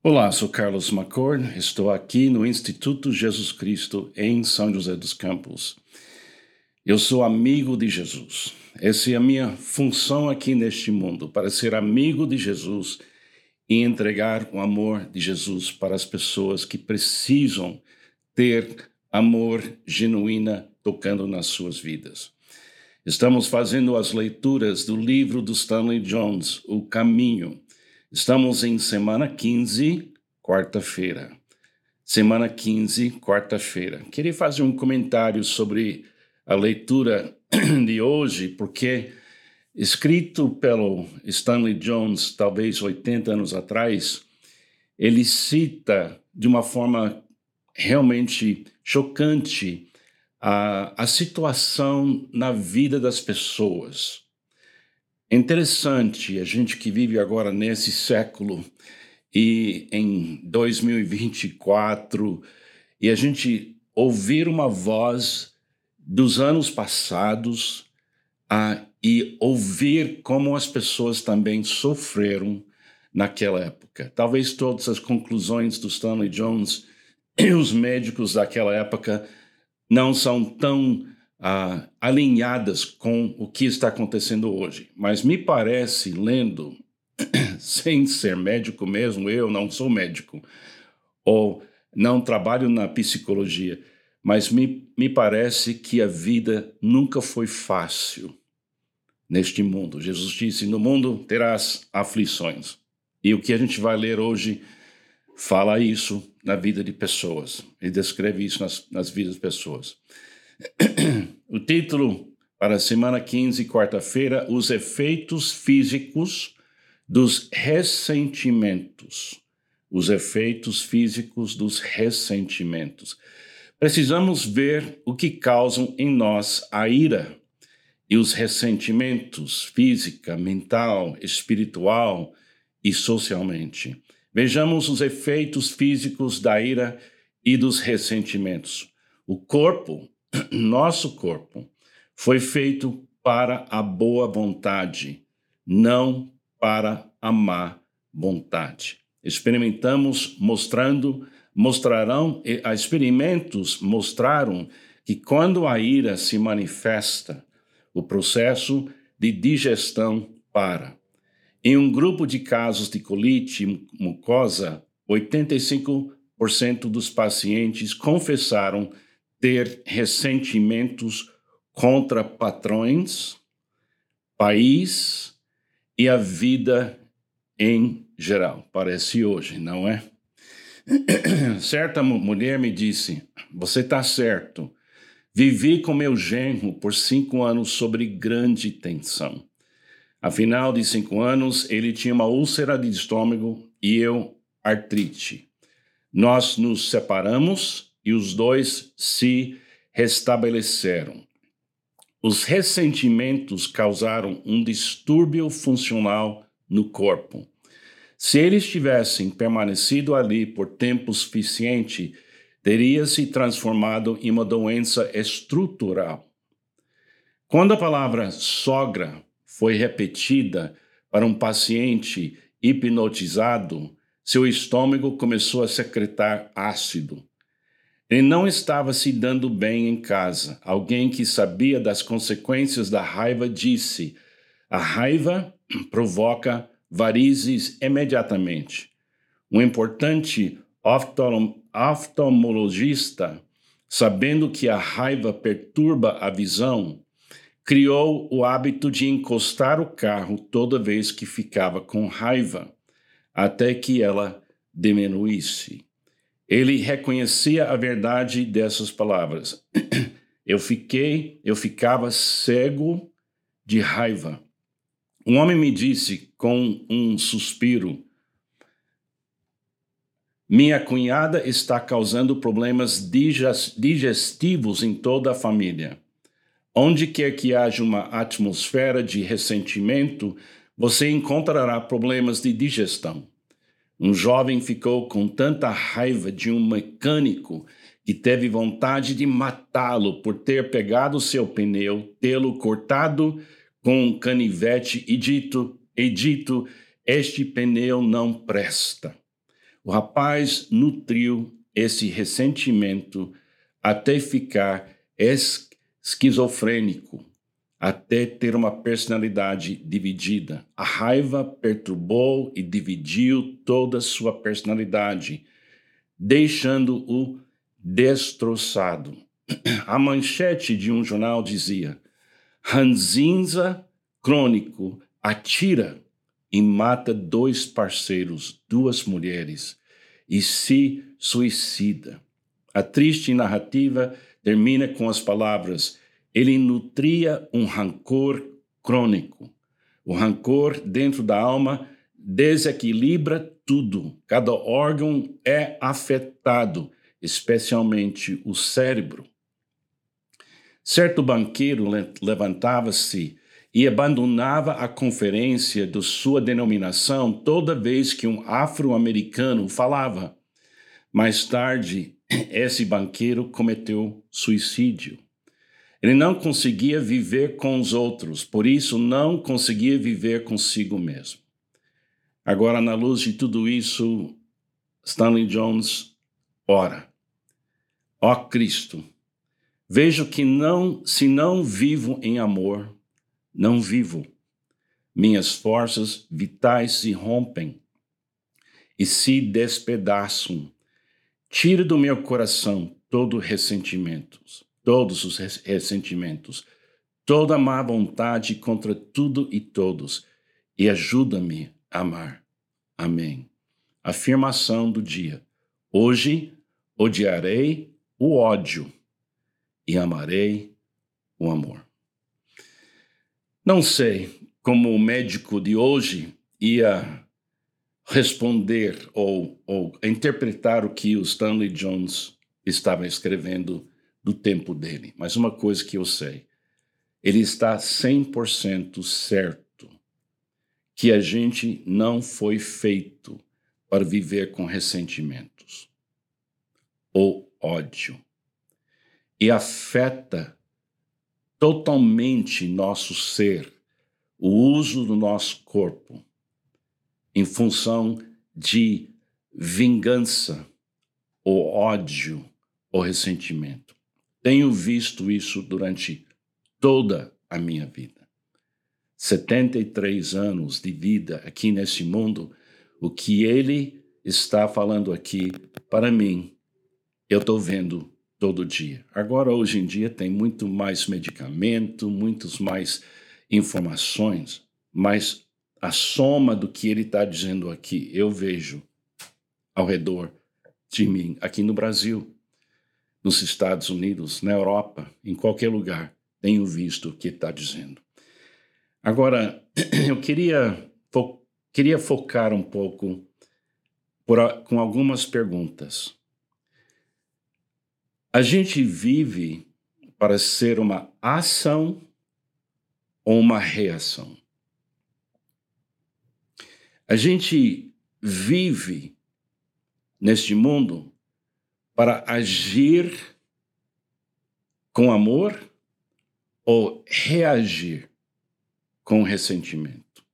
Olá, sou Carlos McCord, estou aqui no Instituto Jesus Cristo em São José dos Campos. Eu sou amigo de Jesus. Essa é a minha função aqui neste mundo, para ser amigo de Jesus e entregar o amor de Jesus para as pessoas que precisam ter amor genuíno tocando nas suas vidas. Estamos fazendo as leituras do livro do Stanley Jones, O Caminho. Estamos em semana 15, quarta-feira. Semana 15, quarta-feira. Queria fazer um comentário sobre a leitura de hoje, porque escrito pelo Stanley Jones, talvez 80 anos atrás, ele cita de uma forma realmente chocante a situação na vida das pessoas. É interessante a gente que vive agora nesse século e em 2024 e a gente ouvir uma voz dos anos passados e ouvir como as pessoas também sofreram naquela época. Talvez todas as conclusões do Stanley Jones e os médicos daquela época não são tão alinhadas com o que está acontecendo hoje. Mas me parece, lendo, sem ser médico mesmo, eu não sou médico, ou não trabalho na psicologia, mas me parece que a vida nunca foi fácil neste mundo. Jesus disse, no mundo terás aflições. E o que a gente vai ler hoje fala isso na vida de pessoas. Ele descreve isso nas vidas de pessoas. O título para a semana 15, quarta-feira, os efeitos físicos dos ressentimentos. Os efeitos físicos dos ressentimentos. Precisamos ver o que causam em nós a ira e os ressentimentos física, mental, espiritual e socialmente. Vejamos os efeitos físicos da ira e dos ressentimentos. O corpo, nosso corpo, foi feito para a boa vontade, não para a má vontade. Experimentos mostraram que quando a ira se manifesta, o processo de digestão para. Em um grupo de casos de colite mucosa, 85% dos pacientes confessaram ter ressentimentos contra patrões, país e a vida em geral. Parece hoje, não é? Certa mulher me disse, você está certo. Vivi com meu genro por 5 anos sob grande tensão. Afinal de 5 anos, ele tinha uma úlcera de estômago e eu artrite. Nós nos separamos e os dois se restabeleceram. Os ressentimentos causaram um distúrbio funcional no corpo. Se eles tivessem permanecido ali por tempo suficiente, teria se transformado em uma doença estrutural. Quando a palavra sogra foi repetida para um paciente hipnotizado, seu estômago começou a secretar ácido. Ele não estava se dando bem em casa. Alguém que sabia das consequências da raiva disse: a raiva provoca varizes imediatamente. Um importante oftalmologista, sabendo que a raiva perturba a visão, criou o hábito de encostar o carro toda vez que ficava com raiva, até que ela diminuísse. Ele reconhecia a verdade dessas palavras. Eu ficava cego de raiva. Um homem me disse com um suspiro: minha cunhada está causando problemas digestivos em toda a família. Onde quer que haja uma atmosfera de ressentimento, você encontrará problemas de digestão. Um jovem ficou com tanta raiva de um mecânico que teve vontade de matá-lo por ter pegado seu pneu, tê-lo cortado com um canivete e dito, este pneu não presta. O rapaz nutriu esse ressentimento até ficar esquizofrênico, até ter uma personalidade dividida. A raiva perturbou e dividiu toda a sua personalidade, deixando-o destroçado. A manchete de um jornal dizia: ranzinza crônico atira e mata 2 parceiros, 2 mulheres, e se suicida. A triste narrativa termina com as palavras: ele nutria um rancor crônico. O rancor dentro da alma desequilibra tudo. Cada órgão é afetado, especialmente o cérebro. Certo banqueiro levantava-se e abandonava a conferência de sua denominação toda vez que um afro-americano falava. Mais tarde, esse banqueiro cometeu suicídio. Ele não conseguia viver com os outros, por isso não conseguia viver consigo mesmo. Agora, na luz de tudo isso, Stanley Jones ora: ó Cristo, vejo que se não vivo em amor, não vivo. Minhas forças vitais se rompem e se despedaçam. Tira do meu coração todos os ressentimentos, toda má vontade contra tudo e todos, e ajuda-me a amar. Amém. Afirmação do dia: hoje odiarei o ódio e amarei o amor. Não sei como o médico de hoje ia responder ou interpretar o que o Stanley Jones estava escrevendo do tempo dele. Mas uma coisa que eu sei, ele está 100% certo que a gente não foi feito para viver com ressentimentos ou ódio. E afeta totalmente nosso ser, o uso do nosso corpo, em função de vingança, ou ódio, ou ressentimento. Tenho visto isso durante toda a minha vida. 73 anos de vida aqui nesse mundo, o que ele está falando aqui, para mim, eu estou vendo todo dia. Agora, hoje em dia, tem muito mais medicamento, muitas mais informações, mas a soma do que ele está dizendo aqui, eu vejo ao redor de mim, aqui no Brasil, nos Estados Unidos, na Europa, em qualquer lugar, tenho visto o que está dizendo. Agora, eu queria focar um pouco com algumas perguntas. A gente vive para ser uma ação ou uma reação? A gente vive neste mundo para agir com amor ou reagir com ressentimento?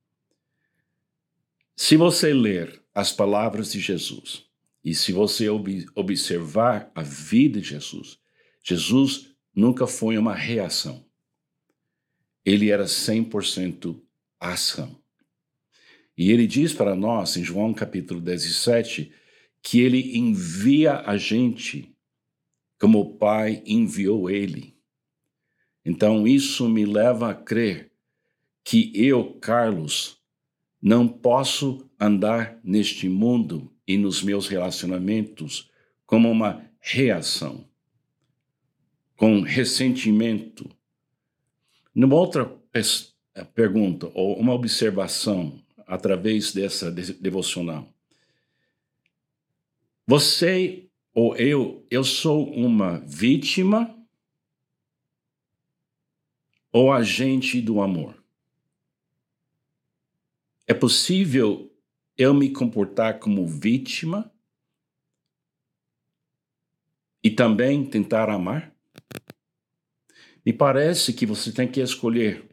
Se você ler as palavras de Jesus e se você observar a vida de Jesus, Jesus nunca foi uma reação. Ele era 100% ação. E ele diz para nós, em João capítulo 17, que ele envia a gente como o Pai enviou ele. Então, isso me leva a crer que eu, Carlos, não posso andar neste mundo e nos meus relacionamentos como uma reação, com ressentimento. Numa outra pergunta, ou uma observação, através dessa devocional. Você ou eu sou uma vítima ou agente do amor? É possível eu me comportar como vítima e também tentar amar? Me parece que você tem que escolher.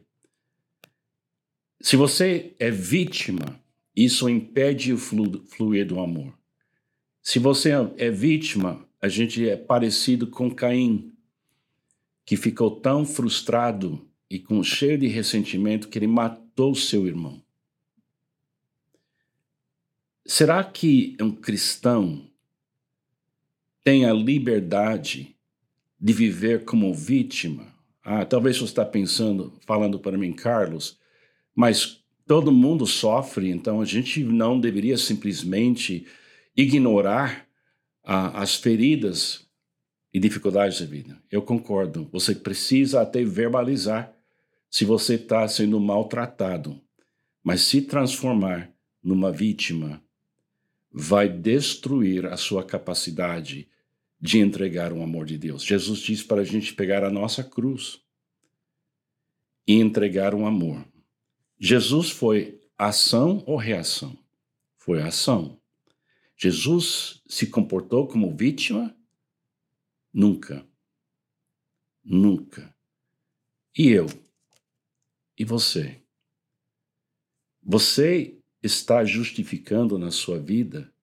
Se você é vítima, isso impede o fluir do amor. Se você é vítima, a gente é parecido com Caim, que ficou tão frustrado e cheio de ressentimento que ele matou seu irmão. Será que um cristão tem a liberdade de viver como vítima? Talvez você está falando para mim, Carlos, mas todo mundo sofre, então a gente não deveria simplesmente ignorar as feridas e dificuldades da vida. Eu concordo. Você precisa até verbalizar se você está sendo maltratado, mas se transformar numa vítima vai destruir a sua capacidade de entregar o amor de Deus. Jesus diz para a gente pegar a nossa cruz e entregar um amor. Jesus foi ação ou reação? Foi ação. Jesus se comportou como vítima? Nunca. Nunca. E eu? E você? Você está justificando na sua vida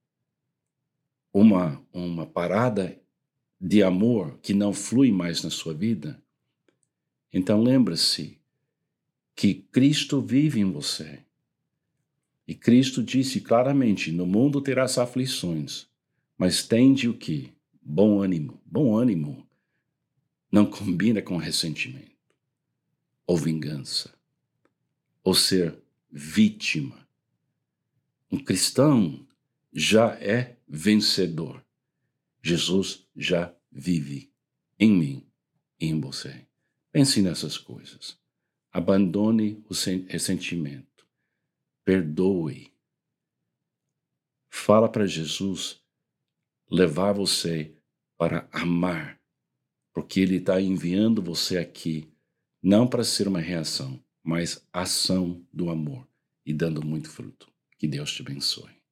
uma parada de amor que não flui mais na sua vida? Então lembre-se que Cristo vive em você. E Cristo disse claramente, no mundo terás aflições, mas tende o quê? Bom ânimo. Bom ânimo não combina com ressentimento, ou vingança, ou ser vítima. Um cristão já é vencedor. Jesus já vive em mim e em você. Pense nessas coisas. Abandone o ressentimento. Perdoe. Fala para Jesus levar você para amar, porque Ele está enviando você aqui não para ser uma reação, mas ação do amor e dando muito fruto. Que Deus te abençoe.